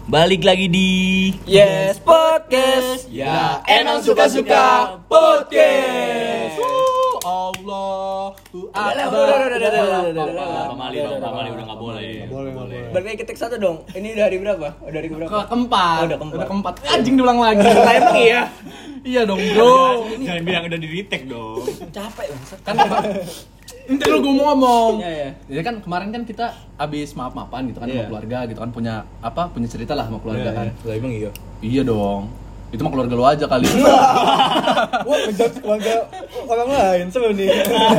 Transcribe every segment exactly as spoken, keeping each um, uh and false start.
Balik lagi di Yes Podcast. Ya emang suka-suka podcast. Allah tuh Udah, udah, udah, udah, udah, udah, udah, udah. Pak Mali, Bang, Pak Mali udah nggak boleh. Nggak boleh, nggak boleh. Balik lagi ke teks satu dong. Ini udah hari berapa? Udah hari berapa? Ke keempat. Oh, udah keempat. Udah keempat. Anjing diulang lagi. Lah emang iya. Iya dong, Bro. Jangan bilang udah di retake dong. Capek banget. Kan nanti lu gue mau ngomong. Iya, iya. Jadi kan kemarin kan kita abis maaf-maafan gitu kan Iya. sama keluarga gitu kan, punya apa? Punya cerita lah sama keluarga kan. Lah emang iya. Iya dong. Itu mah keluarga lu aja kali. Wah, ngejudge keluarga orang lain seru nih.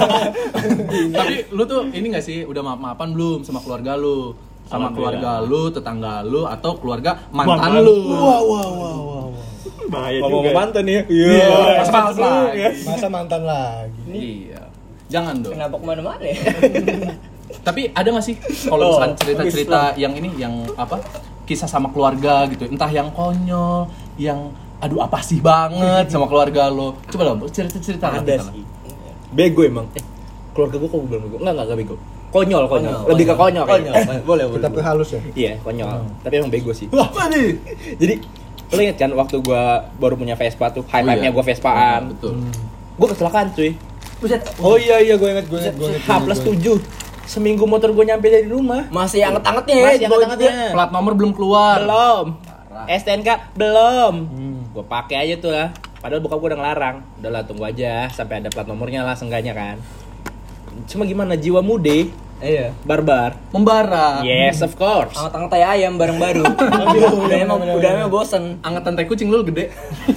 Tapi lu tuh ini enggak sih udah maaf-maafan belum sama keluarga lu? Sama keluarga lu, tetangga lu atau keluarga mantan Mantan. lu? Wah, wah, wah, wah. Bahaya Ngomong juga. mantan ya. Iya, masa mantan lagi. Masa mantan lagi. Iya. Jangan dong. Kenapa kemana-mana ya? Tapi ada nggak sih kalau Oh, misalkan cerita-cerita yang ini, yang apa, kisah sama keluarga gitu, entah yang konyol, yang aduh apa sih banget sama keluarga lo, coba dong cerita-cerita lah Ada kita lah. sih. Bego emang. Eh, keluarga gue kok belum bego? Enggak, enggak, enggak bego. Konyol, konyol. Konyol, Lebih ke konyol. Konyol. kayaknya. Eh, boleh, boleh. Kita boleh. halus ya. Iya, konyol. Tapi emang bego sih. Wah, apa nih? Jadi, lo inget kan waktu gue baru punya Vespa tuh, hype-hype-nya gue Vespaan. Betul. Gue kecelakaan cuy. Buset. Oh iya iya gue inget gue inget gue inget. H plus tujuh. Seminggu motor gue nyampe dari rumah. Masih anget-angetnya ya. Masih di bawah anget-angetnya. juga. Plat nomor belum keluar. Belum. Parah. S T N K belum. Hmm. Gue pakai aja tuh lah. Padahal bokap gue udah ngelarang. Udahlah tunggu aja sampai ada plat nomornya lah seenggaknya kan. Cuma gimana jiwa mude, Iya. barbar. Membara. Yes, of course. Anget-anget tai ayam bareng baru. Udah emang udah emang bosen. Angkatan tai kucing lu gede.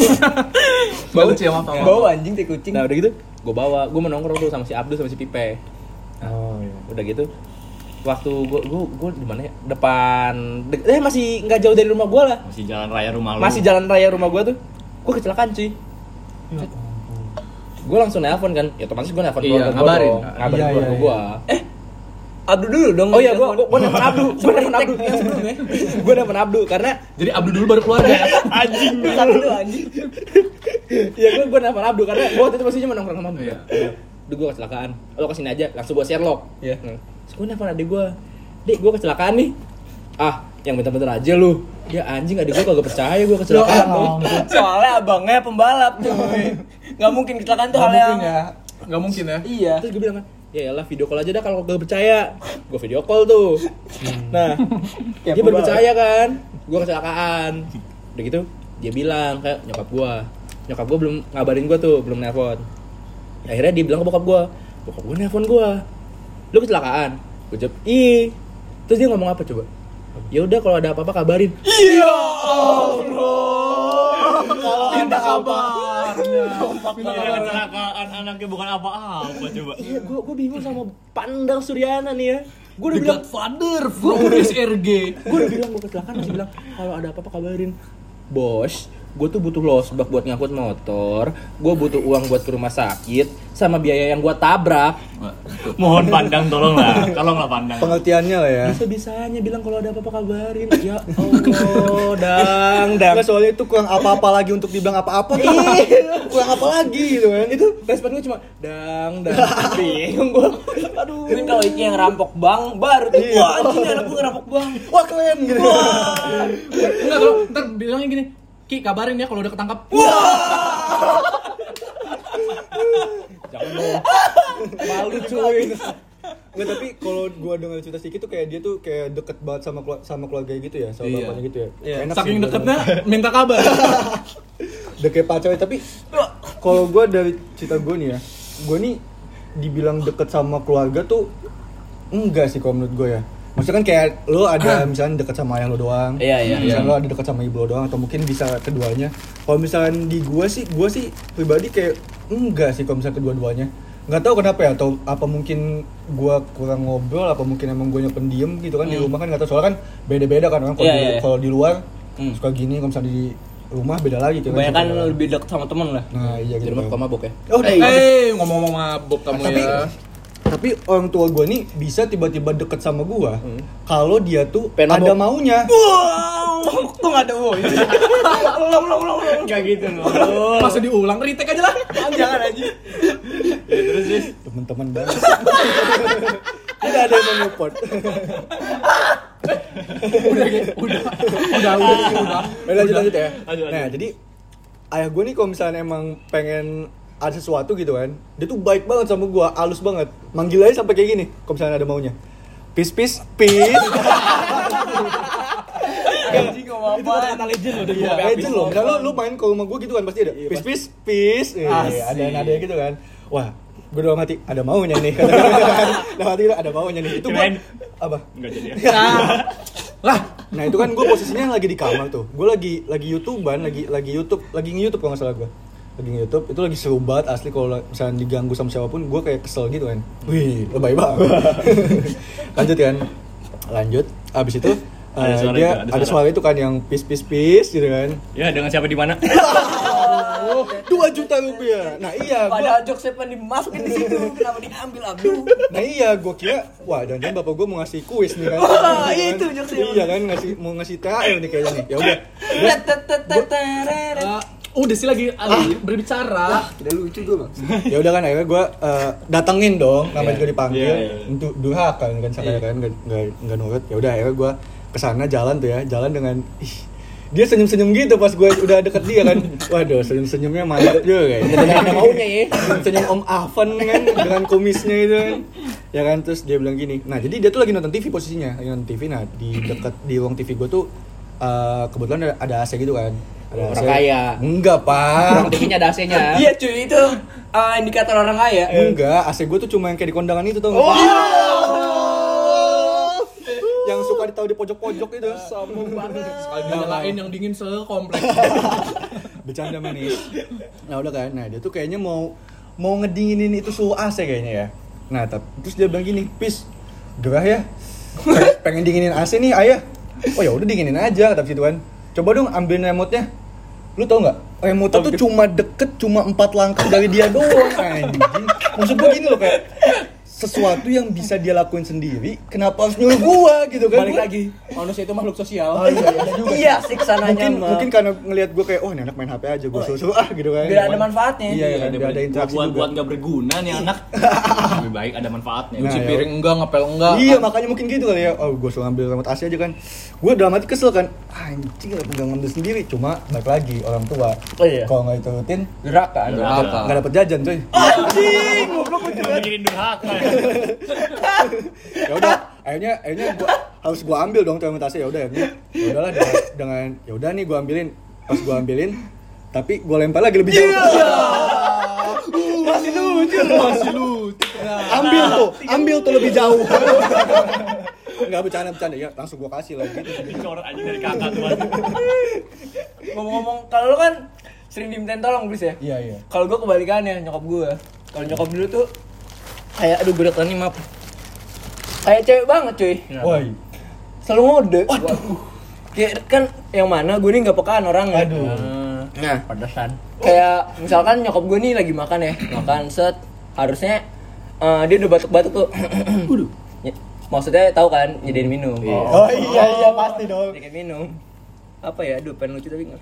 Bau sih sama apa? Bawa anjing tai kucing. Nah udah gitu, gue bawa, gue menongkrong tuh sama si Abdul sama si Pipe. Oh iya. Udah gitu, waktu gue gue gue di mana ya? Depan, de- eh masih nggak jauh dari rumah gue lah. Masih jalan raya rumah lu. Masih jalan raya rumah gue tuh, gue kecelakaan cuy. Gue langsung nelpon kan, ya otomatis gue nelpon Iya, keluarga gue ngabarin. dong, ngabarin Iya, keluarga iya, gue. Eh, Abdu dulu dong. Oh iya, gue gue nelpon Abdu, gue nelpon Abdu. Yang sebelumnya. Gue nelpon Abdu karena Jadi Abdul dulu baru keluarga ya. Anjing. Satu dulu anjing. ya gue gue nelpon Abdu karena gue waktu itu posisinya mau nongkrong sama Abdu. Iya. Duh gue kecelakaan, lo kesini aja, langsung gue Sherlock. Iya. Hmm. Terus gue nelfon adik gue, Dik gue kecelakaan nih. Ah, yang bentar-bentar aja lu. Ya anjing, adik gue kagak percaya gue kecelakaan. Soalnya abangnya pembalap cuy. Enggak mungkin kecelakaan tuh hal Nggak yang mungkin ya. Nggak mungkin ya. Iya. Terus gue bilang kan, ya elah video call aja dah kalau gak percaya. Gue video call tuh. Nah, Ya, dia baru pembalap. percaya kan, gue kecelakaan. Udah gitu, dia bilang kayak nyokap gue. Nyokap gue belum ngabarin gue tuh, belum nelpon. Akhirnya dia bilang ke bokap gue, bokap gue nelpon gue, lu kecelakaan. Gue jawab, ih. Terus dia ngomong apa coba? Ya udah kalau ada apa-apa kabarin. Iya Allah. Kalau ada kabarnya. Ini kecelakaan anaknya bukan apa-apa coba. Iya, gue gue bingung sama Pandang Suryana nih ya. Gue udah The bilang, Godfather from S R G. gue udah bilang gue kecelakaan, masih bilang kalau ada apa-apa kabarin. Bos, gue tuh butuh losbak buat ngangkut motor, gue butuh uang buat ke rumah sakit, sama biaya yang gue tabrak. Mohon pandang tolonglah. Tolonglah pandang. Pengertiannya lah ya. Bisa-bisanya bilang kalau ada apa-apa kabarin. Ya Allah, dang, dang. Nggak, soalnya itu kurang apa-apa lagi untuk dibilang apa-apa tuh. Kurang apa lagi gitu kan. Itu respon gue cuma dang, dang. Bingung gue. Aduh. Ini kalau Iki yang rampok bank baru tuh. Iya. Wah, anjing anak gue ngerampok bank. Wah keren gitu. Enggak, kalau ntar bilangnya gini, Ki kabarin ya kalau udah ketangkap. Jangan dong. Malu cuy. Nggak, tapi kalau gua dengar cerita sedikit tuh kayak dia tuh kayak deket banget sama kelu- sama keluarga gitu ya, sama Iya. bapaknya gitu ya. Iya. Enak Saking sih, deketnya minta kabar. udah kayak pacarnya. Tapi kalau gua dari cerita gua nih ya, gua nih dibilang deket sama keluarga tuh enggak sih kalau menurut gua ya. Maksudnya kan kayak lo ada misalnya deket sama ayah lo doang, Iya, iya, misalnya iya. lo ada deket sama ibu lo doang, atau mungkin bisa keduanya. Kalau misalkan di gua sih, gua sih pribadi kayak enggak sih kalau misalnya kedua-duanya. Nggak tahu kenapa ya, atau apa mungkin gua kurang ngobrol, apa mungkin emang gua pendiam gitu kan. Di rumah kan nggak tahu, soalnya kan beda-beda kan orang. Kalau Iya, di, iya, iya. kalau di luar Hmm. suka gini, kalau misalnya di rumah beda lagi gitu Kebanyakan kan. lebih dekat sama temen lah. Nah iya Di gitu. rumah suka mabok ya. Oh, Eh, iya. hey, ngomong-ngomong mabuk kamu tapi ya. tapi orang tua gue nih bisa tiba-tiba deket sama gue kalau dia tuh Pengen ada mabok. maunya. Wow, kok nggak ada wow itu? Ulang, ulang, ulang, ulang. Kayak gitu loh. Masa diulang, retake aja lah. Jangan aja. Ya, terus sih. Temen-temen banget. Tidak ada yang mau support. udah gitu, udah, udah, udah, udah. Eh, lanjut lanjut ya. Lanjut, lanjut. Nah, jadi ayah gue nih kalau misalnya emang pengen ada sesuatu gitu kan, dia tuh baik banget sama gue, halus banget. Manggil aja sampai kayak gini, kalau misalnya ada maunya. Pis pis pis. Anjing ngomong Itu apa? kata-kata legend loh. Iya, legend loh. Misalnya lu, lu main ke rumah gue gitu kan pasti ada pis pis pis. Eh, ada ada gitu kan. Wah, gue dalam hati ada maunya nih. Dalam hati ada maunya nih. Itu gue Kirain- apa? Enggak jadi ya. Lah, nah itu kan gue posisinya lagi di kamar tuh. Gue lagi lagi YouTubean, lagi lagi YouTube, lagi nge-YouTube kalau nggak salah gue. Lagi nge-YouTube, itu lagi seru banget asli kalau misalnya diganggu sama siapapun, gue kayak kesel gitu kan. Wih, lebay banget. Lanjut kan. Lanjut. Abis itu Ada eh, suara dia itu, ada ada suara. suara itu kan yang pis pis pis gitu kan. Ya, dengan siapa di mana? dua juta rupiah. Nah iya, gua, Padahal jokesnya pengen dimasukin di situ, kenapa diambil Abdul? nah iya, gue kira, wah jangan-jangan bapak gue mau ngasih kuis nih kan. Wah, Gitu kan. itu jokesnya. Iya kan, ngasih mau ngasih T H R nih kayaknya nih. Ya udah. Uh, udah sih lagi ah. berbicara. Tidak lucu gue bang. Ya udah kan akhirnya gue uh, datengin dong, namanya Iya. juga dipanggil Iya, iya, iya. untuk durhaka kan saya kan nggak nggak nggak nurut. Ya udah akhirnya gue kesana jalan tuh ya, jalan dengan ih, dia senyum-senyum gitu pas gue udah deket dia kan. Waduh, senyum-senyumnya mantap juga kayaknya. Ada maunya ya. Senyum Om Avan kan dengan kumisnya itu kan. Ya kan, terus dia bilang gini. Nah, jadi dia tuh lagi nonton T V posisinya, lagi nonton T V. Nah, di dekat di ruang T V gue tuh uh, kebetulan ada, ada A C gitu kan. Ada A C. Orang kaya. Enggak, Pak. Orang T V-nya ada A C-nya. Iya cuy, itu uh, indikator orang kaya. Enggak, A C gue tuh cuma yang kayak di kondangan itu tuh. Oh. Yang suka ditaruh di pojok-pojok itu. Sombong banget. Sekali nyalain yang dingin sekomplek. Bercanda manis. Nah, udah kan. Nah, dia tuh kayaknya mau mau ngedinginin itu suhu A C kayaknya ya. Nah, tapi terus dia bilang gini, "Pis, gerah ya. Pengen dinginin A C nih, ayah." Oh ya udah dinginin aja kata situ kan. Coba dong ambil remote-nya. Lu tau nggak? Remote tuh cuma deket, cuma empat langkah dari dia doang. Anjing. Maksud gua gini loh, kayak sesuatu yang bisa dia lakuin sendiri, kenapa harus nyuruh gua gitu kan? Balik Gua- lagi. Manusia itu makhluk sosial. Oh, iya, iya juga. Iya, siksananya mungkin mah. mungkin karena ngelihat gue kayak oh ini anak main H P aja gue suruh ah gitu kan. Biar ada manfaatnya. Iya, iya, Ada biar ada interaksi buat juga. buat nggak berguna nih anak. Lebih baik ada manfaatnya. Nah, Cuci ya. piring enggak, ngepel enggak. Iya makanya mungkin gitu kali ya. Oh gue suruh ambil remote A C aja kan. Gue dalam hati kesel kan. Anjing nggak ngambil sendiri. Cuma balik lagi orang tua. Oh iya. Kalau nggak diturutin Gerakan. Durhaka. nggak dapet jajan tuh. Anjing, goblok gue juga. Bikin durhaka. Ya udah akhirnya akhirnya gua harus gua ambil dong tuh remote A C. Ya udah akhirnya ya udahlah dengan, dengan ya udah nih gua ambilin. Pas gua ambilin tapi gua lempar lagi lebih jauh. Masih lucu loh. Masih lucu. Ambil tuh, ambil tuh lebih jauh. Enggak bercanda bercanda ya, langsung gua kasih lagi. Dicorot aja dari kakak tuh. Ngomong-ngomong, kalau lu kan sering dimintain tolong, Blis ya? Iya, iya. Kalau gue kebalikannya, nyokap gue. Kalau nyokap dulu tuh kayak aduh gue udah nih maaf. Kayak cewek banget, cuy. Woi. Selalu ngode. Waduh. Kayak kan yang mana gue nih nggak pekaan orang ya. Aduh. Nah, Pedesan. kayak misalkan nyokap gue nih lagi makan ya, makan set harusnya eh, dia udah batuk-batuk tuh. Ya, maksudnya tahu kan nyediain minum. Oh iya iya pasti dong. Nyediain minum. Apa ya? Aduh, pengen lucu tapi nggak.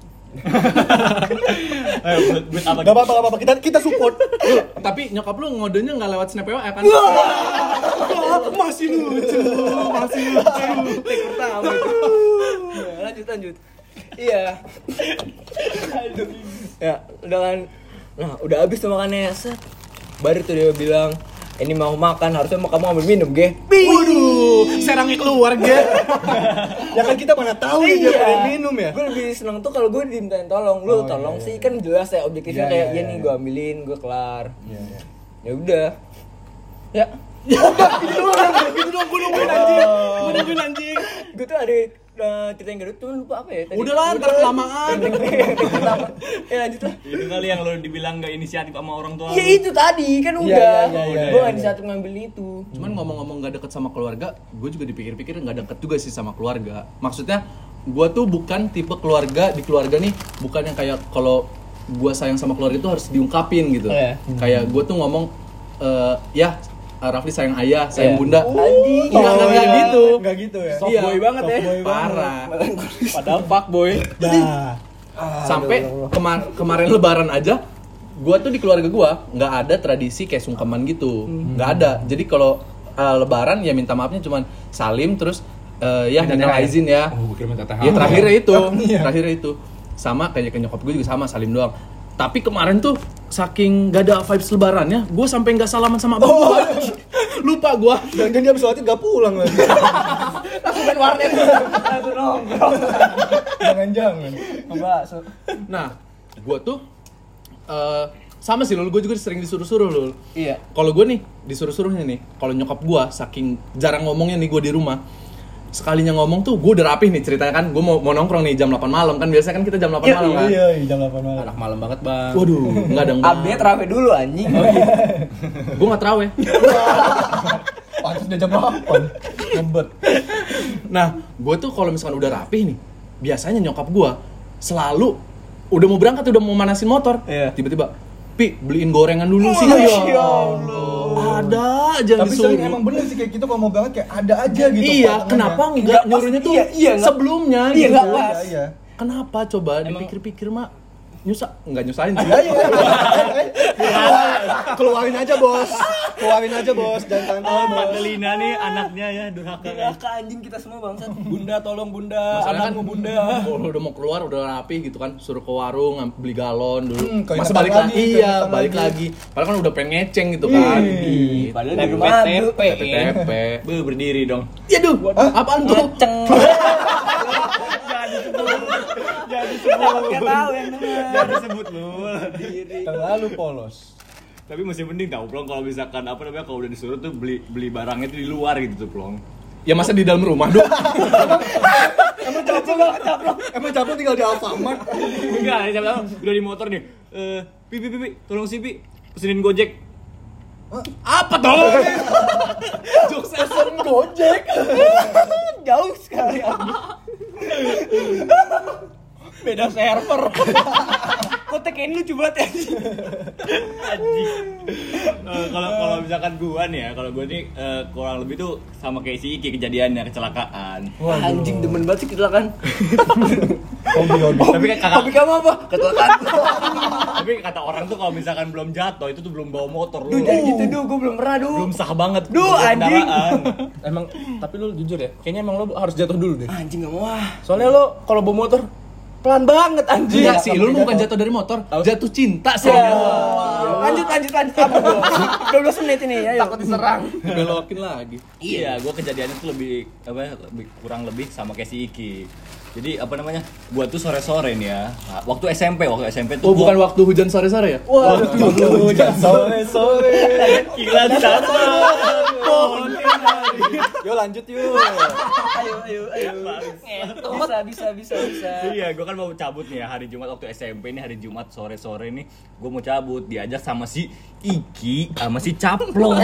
Ayo, buat- buat apa? Gak apa-apa, gak apa-apa. Kita kita support. Tapi nyokap lu ngodenya enggak lewat Snap W A kan? Masih lucu, masih lucu. Take pertama itu. Ya, lanjut lanjut. Iya. Aduh. Ya, udah kan. Nah, udah habis tuh makannya. Set. Baru tuh dia bilang, ini mau makan, harusnya mau kamu ambil minum, ge. Waduh, serangnya keluar, ge. Ya kan kita mana tahu ya dia pengen minum ya. Gue lebih seneng tuh kalau gue dimintain tolong. Lu Oh, tolong iya, sih iya. kan jelas ya objektifnya Iya, kayak iya, iya iya, nih iya. gue ambilin, gue kelar. Iya, iya. Ya udah. Ya. Gitu doang, gue nungguin anjing. Gue nungguin anjing. Gue tuh ada uh, cerita yang gedut, cuman lupa apa ya tadi. Udah lah, ntar kelamaan. Ya lanjut lah. Itu kali yang lo dibilang gak inisiatif sama orang tua. Ya lo. itu tadi kan Iya, udah. iya, iya, Gue iya, gak iya. bisa ngambil itu. Cuman ngomong-ngomong gak deket sama keluarga, gue juga dipikir-pikir gak deket juga sih sama keluarga. Maksudnya, gue tuh bukan tipe keluarga, di keluarga nih, bukan yang kayak kalau gue sayang sama keluarga itu harus diungkapin gitu. Oh, iya. Kayak gue tuh ngomong, eh, ya Rafli sayang ayah, sayang Iya. bunda. Anjing. Iya, nggak kayak gitu. Enggak gitu ya. Soft Iya, boy banget ya. soft boy Parah. Padahal fuck boy. Nah, Sampai kemar- kemarin lebaran aja, gua tuh di keluarga gua nggak ada tradisi kayak sungkeman gitu, nggak ada. Jadi kalau uh, lebaran ya minta maafnya cuman salim terus eh ya Minta minta T H R. izin ya. Oh, gue kira minta T H R. Ya terakhirnya itu, Iya. terakhirnya itu sama kayak ke nyokap gue juga sama salim doang. Tapi kemarin tuh saking gak ada vibes lebarannya, gue sampai nggak salaman sama abang Oh. gue. Lupa gue. Dan dia habis sholat gak pulang lagi. Langsung main warnet. Langsung nongkrong. Jangan-jangan. Bakso. Nah, gue tuh eh sama sih lul, gue juga sering disuruh-suruh lul. Iya. Kalau gue nih disuruh-suruhnya nih, kalau nyokap gue saking jarang ngomongnya nih gue di rumah, sekalinya ngomong tuh gue udah rapih nih ceritanya kan, gue mau mau nongkrong nih jam delapan malam kan, biasanya kan kita jam delapan Iya, malam kan. Iya, jam delapan malam. Anak malam banget bang. Waduh, nggak dong bang. Update rame dulu anjing. Gue nggak terawih. Pantas dia jam delapan. Ngebet. Nah, gue tuh kalau misalkan udah rapih nih, biasanya nyokap gue selalu udah mau berangkat, udah mau manasin motor, Iya. tiba-tiba, Pi, beliin gorengan dulu sih. Ya Allah. Ada aja yang Tapi disuruh. sering emang bener sih kayak gitu kalau mau banget kayak ada aja gitu. Iya, pasangannya. kenapa Nggak enggak pas- nyuruhnya tuh iya, iya, nggak- sebelumnya iya, gitu? nggak pas. Iya, iya. Kenapa coba dipikir-pikir mak nyusah nggak nyusahin sih. Iya, iya. Keluarin aja, Bos. Keluarin aja, Bos. Jangan tahan Oh, Bos. Madelina nih anaknya ya durhaka. Durhaka anjing kita semua bangsat. Bunda tolong bunda, Masalahnya anakmu kan, bunda. kalau udah mau keluar udah rapi gitu kan, suruh ke warung ngam- beli galon dulu. Hmm, Masa keingetan balik lagi, lagi, iya, keingetan balik lagi. lagi. Padahal kan udah pengen ngeceng gitu kan. Ih, Padahal Tapi di rumah P T P. P T P. Be, berdiri dong. Ya duh, apaan tuh? Ngeceng. Jangan disebut. Jangan disebut. Enggak tahu yang denger. Jangan disebut lu. Terlalu polos. Tapi masih mending tau Plong kalau misalkan apa namanya kalau udah disuruh tuh beli beli barangnya tuh di luar gitu tuh Plong. Ya masa di dalam rumah dong? Emang caplok, caplok. Emang caplok tinggal di Alfamart. Enggak, siapa tahu udah di motor nih. Eh, pi pi pi, pi, tolong sih pi, pesenin Gojek. Apa tolong? Jokes pesen Gojek. Jauh sekali anjing. Beda server. Kok tekein lucu banget anjing. Anjing. Eh, Kalau kalau misalkan gua nih ya, kalau gua nih eh, kurang lebih tuh sama kayak si Iki kejadiannya kecelakaan. Anjing demen banget sih kecelakaan. Hobi, hobi. Tapi kan kakak Hobi kamu apa? Kecelakaan. tapi kata orang tuh kalau misalkan belum jatuh itu tuh belum bawa motor Duh, lu. jangan gitu duh, gue belum pernah duh. Belum sah banget. Duh, bawa anjing. kendaraan. Emang tapi lu jujur ya, kayaknya emang lu harus jatuh dulu deh. Anjing gak mau ah. Soalnya lu kalau bawa motor Pelan banget anjing. Enggak sih, lu bukan jatuh dari motor, jatuh cinta sih. Ya. Lanjut lanjut lanjut apa gua? dua belas menit ini ya. takut diserang. Belokin lagi. Iya, gua kejadiannya tuh lebih apa lebih kurang lebih sama kayak si Iki. Jadi apa namanya? Gua tuh sore-sore nih ya. Waktu S M P, waktu S M P tuh Oh, bukan waktu hujan sore-sore ya? Wah, Hujan sore-sore. Kilat sama pohon kenari. Yuk lanjut yuk. ayo ayo ayo. Bisa bisa bisa bisa. Iya, gue kan mau cabut nih ya hari Jumat waktu S M P ini hari Jumat sore-sore nih gue mau cabut diajak sama si Iki sama si Caplong.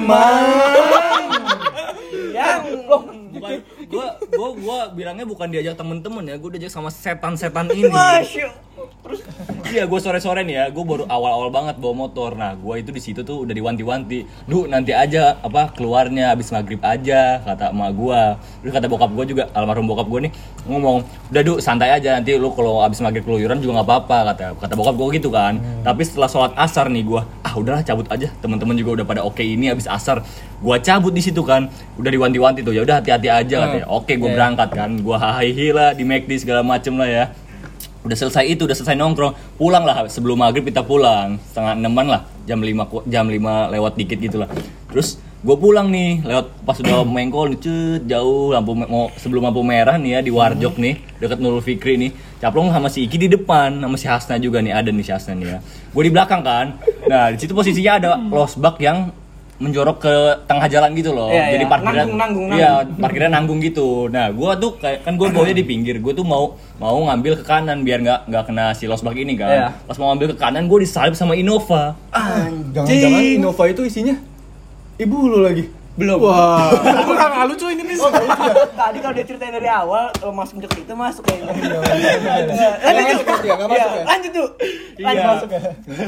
Emang. Yang Bukan gue gue gue bilangnya bukan diajak temen-temen ya, gue diajak sama setan-setan ini. Masya. Terus iya gue sore-sore nih ya, gue baru awal-awal banget bawa motor. Nah gue itu di situ tuh udah diwanti-wanti, "Du, nanti aja apa keluarnya habis maghrib aja," kata emak gue. Terus kata bokap gue juga, almarhum bokap gue nih ngomong, "Udah Du, santai aja, nanti lu kalau habis maghrib keluyuran juga nggak apa-apa," kata kata bokap gue gitu kan. Hmm. Tapi setelah sholat asar nih gue, ah udahlah cabut aja, teman-teman juga udah pada oke ini habis asar. Gue cabut di situ kan, udah diwanti-wanti tuh, ya udah hati-hati aja katanya. Oke, gue berangkat kan, gue hahihi lah di McD segala macem lah ya. Udah selesai itu, udah selesai nongkrong, pulang lah sebelum maghrib kita pulang, setengah enaman lah, jam lima jam lima lewat dikit gitu lah. Terus gue pulang nih, lewat pas udah mengkol nih, cut, jauh lampu mau sebelum lampu merah nih ya di Warjok nih, deket Nurul Fikri nih. Caplong sama si Iki di depan, sama si Hasna juga nih, ada nih si Hasna nih ya. Gue di belakang kan. Nah, di situ posisinya ada losbak yang menjorok ke tengah jalan gitu loh. Iya, Jadi iya. parkiran Nanggung, nanggung, Iya, parkirnya nanggung gitu. Nah, gua tuh kayak kan gua bawanya di pinggir. Gua tuh mau mau ngambil ke kanan biar nggak nggak kena si losbak ini kan. Iya. Pas mau ngambil ke kanan gua disalip sama Innova. Jangan-jangan Innova itu isinya ibu lu lagi. Belum. Wah. Kurang lucu ini nih. Tadi kalau dia ceritain dari awal, kalau masuk ke itu masuk kayaknya. Lanjut masuk ya, nggak masuk ya? Lanjut tuh. Lanjut Iya. masuk ya.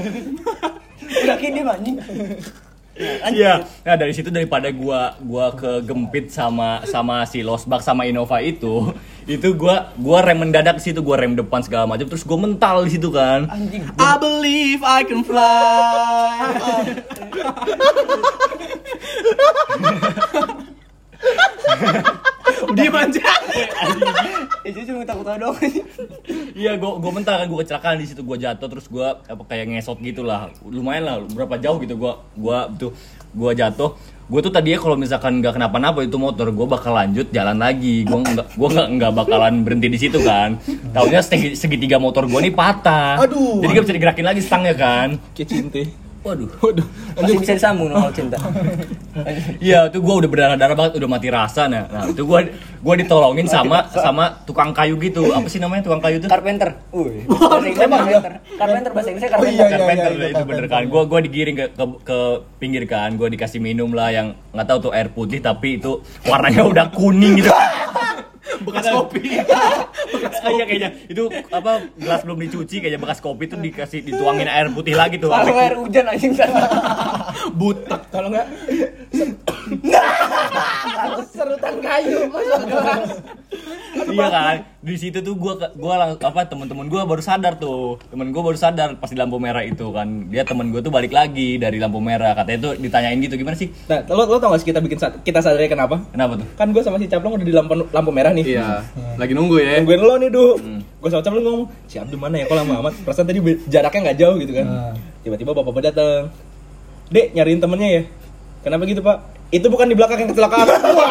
Udah kini anjing. Iya. Nah, dari situ daripada gua gua kegempit sama sama si losbak sama Innova itu, itu gua gua rem mendadak di situ, gua rem depan segala macam, terus gua mental di situ kan. Anjing. I believe I can fly. Diem aja. Itu cuma takut-takut doang. Iya, gua gua mental kan, gua kecelakaan di situ, gua jatuh terus gua apa kayak ngesot gitu lah. Lumayan lah, berapa jauh gitu gua gua tuh gua jatuh. Gua tuh tadinya kalau misalkan nggak kenapa-napa itu motor, gua bakal lanjut jalan lagi. Gua nggak gua nggak nggak bakalan berhenti di situ kan. Taunya segi- segitiga motor gua nih patah. Aduh. Jadi nggak bisa digerakin lagi stangnya kan. Kayak cinta. Waduh. Waduh. Masih bisa disambung dong kalau cinta. Iya, itu gua udah berdarah-darah banget, udah mati rasa nah. Nah, itu gua gua ditolongin sama sama tukang kayu gitu. Apa sih namanya tukang kayu tuh? Carpenter. Wih. Bahasa Inggrisnya carpenter. Carpenter bahasa Inggrisnya Oh, iya, carpenter. iya. Carpenter itu Carpenter. bener kan. Gua gua digiring ke ke, ke pinggir kan. Gua dikasih minum lah yang nggak tahu tuh air putih tapi itu warnanya udah kuning gitu. Bekas kopi. Iya kayaknya itu apa gelas belum dicuci kayaknya bekas kopi tuh dikasih dituangin air putih lagi tuh. Kalau air hujan anjing sana. Butek. Kalau enggak serutan kayu masuk gelas. Iya kan. Di situ tuh gua gua lang- apa teman-teman gua baru sadar tuh. Temen gua baru sadar pas di lampu merah itu kan. Dia temen gua tuh balik lagi dari lampu merah. Katanya tuh ditanyain gitu gimana sih? Nah, lo lo tau gak sih kita bikin sad- kita sadarnya kenapa? Kenapa tuh? Kan gue sama si Caplong udah di lampu lampu merah nih. Iya. Lagi nunggu ya. Nungguin lo nih, Du. Gue sama Caplong ngomong, "Si Abdul mana ya? Kok lama amat?" Perasaan tadi be- jaraknya enggak jauh gitu kan. Nah. Tiba-tiba bapak-bapak datang. "Dek, nyariin temennya ya." "Kenapa gitu, Pak?" "Itu bukan di belakang yang kecelakaan."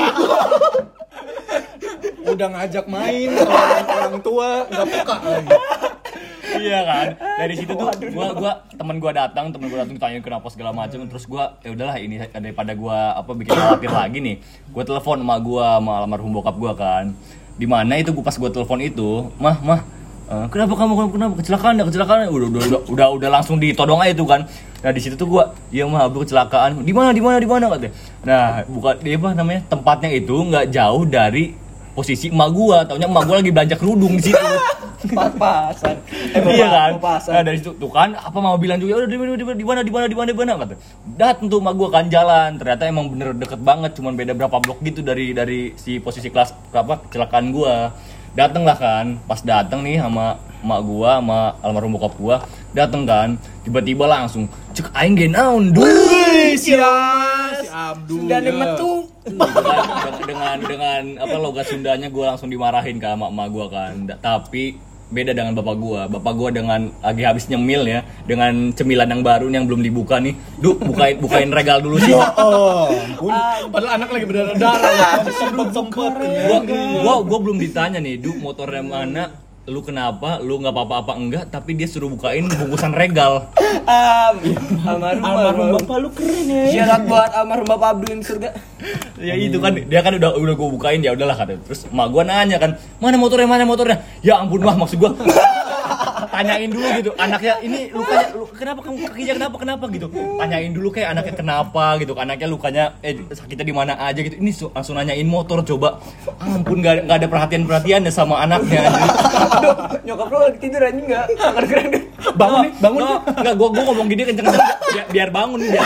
Udah ngajak main orang, orang tua nggak peka lagi. Iya kan. Dari situ tuh gua gua temen gua datang, temen gua datang ditanyain kenapa segala macam terus gua ya udahlah ini daripada gua apa bikin khawatir lagi nih. Gua telepon sama gua sama almarhum bokap gua kan. Di mana itu gua pas gua telepon itu, "Mah, mah, eh, kenapa kamu kenapa kecelakaan? Ada kecelakaan?" Udah udah udah udah, udah langsung ditodong aja tuh kan. Nah, di situ tuh gua, "Iya, Mah, Abdul kecelakaan." "Di mana? Di mana? Di mana?" katanya. Nah, bukan dia apa namanya? Tempatnya itu nggak jauh dari posisi emak gua, taunya emak gua lagi belanja kerudung di situ. Pas-pasan. Iya kan. Pas-pasan. Nah, dari situ tuh kan apa mau bilang juga udah di mana di mana di mana di mana di mana di mana kata. Datang tuh emak gua kan jalan, ternyata emang bener deket banget, cuman beda berapa blok gitu dari dari si posisi kelas apa kecelakaan gua. Dateng lah kan, pas dateng nih sama emak gua sama almarhum bokap gua, dateng kan, tiba-tiba langsung cek aing ge naon duh. Si Abdul. Dan metu. dengan dengan dengan apa logat Sundanya gue langsung dimarahin ke sama emak gue kan. Da- tapi beda dengan bapak gue. Bapak gue dengan lagi habis nyemil ya, dengan cemilan yang baru nih yang belum dibuka nih. Duh, bukain bukain regal dulu sih. Oh, Padahal anak lagi berdarah-darah. sempet-sempet. Gua gua gua belum ditanya nih, Duh, motornya mana? Lu kenapa? Lu nggak apa-apa enggak? Tapi dia suruh bukain bungkusan regal. Ah, almarhum Almarhum bapak lu keren ya. Syarat buat almarhum Bapak Abdul yang di surga. Ya itu kan dia kan udah udah gue bukain ya udahlah kata. Terus emak gue nanya kan, mana motornya mana motornya? Ya ampun mah maksud gue tanyain dulu gitu anaknya ini lukanya lu, kenapa kamu kakinya kenapa kenapa gitu tanyain dulu kayak anaknya kenapa gitu anaknya lukanya eh sakitnya di mana aja gitu ini su- langsung nanyain motor coba ampun nggak nggak ada perhatian perhatiannya sama anaknya anjing. Nyokap lu lagi tidur anjing enggak? Keren-keren. Bangun nih, bangun. Nggak, nggak gua gua ngomong gini kenceng-kenceng biar, biar bangun biar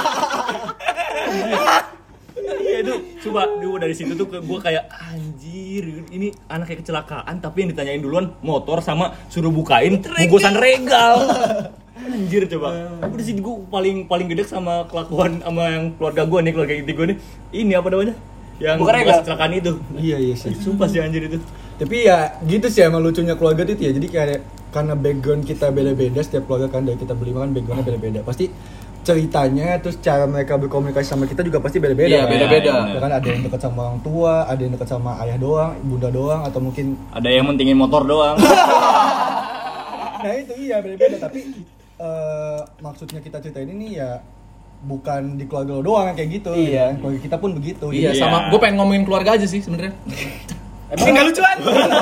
ya itu coba dulu dari situ tuh gue kayak anjir ini anaknya kecelakaan tapi yang ditanyain duluan motor sama suruh bukain bungkusan regal anjir coba udah sih gue paling paling gede sama kelakuan sama yang keluarga gue nih keluarga inti gue nih ini apa namanya yang Bukan regal. pas kecelakaan itu Iya iya sih. sumpah sih anjir itu Tapi ya gitu sih emang lucunya keluarga itu ya. Jadi kayak karena background kita beda-beda setiap keluarga kan dari kita berlima kan backgroundnya beda-beda. Pasti ceritanya terus cara mereka berkomunikasi sama kita juga pasti beda-beda. Iya, kan? beda-beda. Ya kan ada yang dekat sama orang tua, ada yang dekat sama ayah doang, bunda doang atau mungkin ada yang mentingin motor doang nah itu iya beda-beda tapi eh, maksudnya kita cerita ini nih ya bukan di keluarga lo doang yang kayak gitu. Iya. Ya kan? Keluarga kita pun begitu. Iya, Iya. sama gue pengen ngomongin keluarga aja sih sebenarnya. Emang enggak lucuan.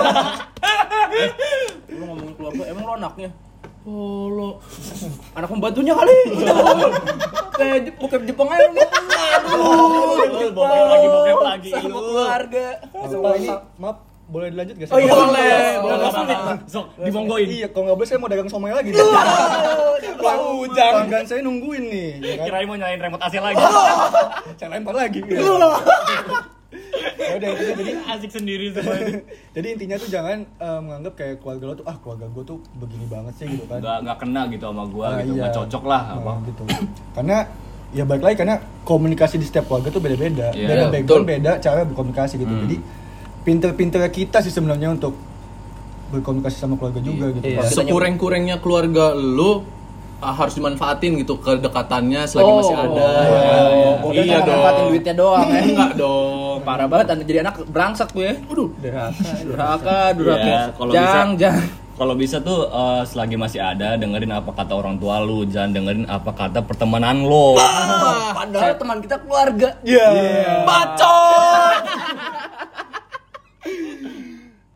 Lu ngomongin keluarga, emang lu anaknya? Oh, lo anak pembantunya kali. Kayak bokep Jepang aja lu. Aduh, bokep lagi bokep lagi Sama keluarga. Apa ini maaf boleh dilanjut gak sih? Oh iya, boleh, boleh boleh. sulit sok dimonggoin Iya, kalau nggak boleh saya mau dagang somai lagi. Bang Ujang. Pelanggan saya nungguin nih. Ya kan? kirain mau nyalain remote A C lagi Saya lempar lagi. Ya. Ya udah intinya jadi asik sendiri semua ini jadi intinya tuh jangan eh, menganggap kayak keluarga lo tuh ah keluarga gue tuh begini banget sih gitu kan. nggak nggak kena gitu sama gua Nah, gitu iya. nggak cocok lah Nah, apa gitu. Karena ya balik lagi karena komunikasi di setiap keluarga tuh beda-beda. Iya, beda iya, background, betul. beda cara berkomunikasi gitu. Hmm. Jadi pinter-pinter kita sih sebenarnya untuk berkomunikasi sama keluarga juga gitu. Iya. Sekurang-kurangnya keluarga lu ah, harus dimanfaatin gitu kedekatannya selagi masih ada. Oh, Ya. gua Iya kan dong. manfaatin duitnya doang ya. Enggak dong. Parah banget anda jadi anak berangsak gue. Waduh, durhaka, durhaka, durhaka. Iya, kalau Jang, bisa- jang. Kalau bisa tuh eh, selagi masih ada dengerin apa kata orang tua lu, jangan dengerin apa kata pertemanan lo. Padahal teman kita keluarga. Iya. Bacot.